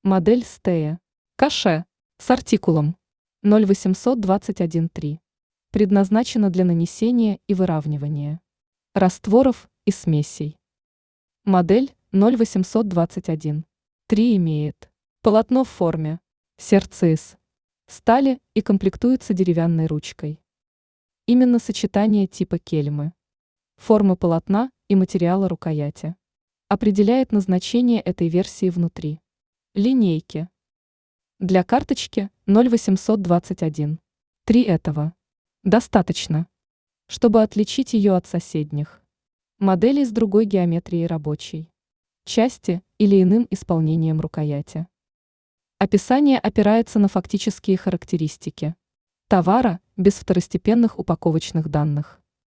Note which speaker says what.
Speaker 1: Модель Стея. Каше. С артикулом 08213. Предназначена для нанесения и выравнивания растворов и смесей. Модель 0821. 3 имеет полотно в форме сердца из стали и комплектуется деревянной ручкой. Именно сочетание типа кельмы, формы полотна и материала рукояти определяет назначение этой версии внутри линейки. Для карточки 0821. 3 этого достаточно, чтобы отличить ее от соседних моделей с другой геометрией рабочей части или иным исполнением рукояти. Описание опирается на фактические характеристики товара без второстепенных упаковочных данных.